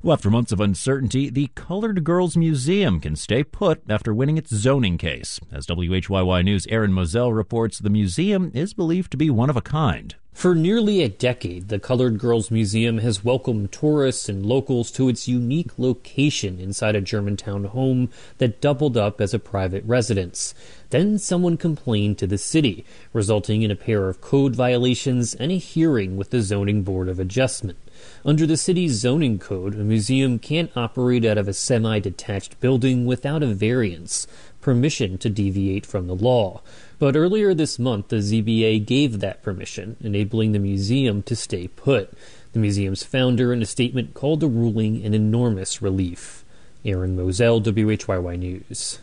Well, after months of uncertainty, the Colored Girls Museum can stay put after winning its zoning case. As WHYY News' Aaron Moselle reports, the museum is believed to be one of a kind. For nearly a decade, the Colored Girls Museum has welcomed tourists and locals to its unique location inside a Germantown home that doubled up as a private residence. Then someone complained to the city, resulting in a pair of code violations and a hearing with the Zoning Board of Adjustment. Under the city's zoning code, a museum can't operate out of a semi-detached building without a variance, permission to deviate from the law. But earlier this month, the ZBA gave that permission, enabling the museum to stay put. The museum's founder, in a statement, called the ruling an enormous relief. Aaron Moselle, WHYY News.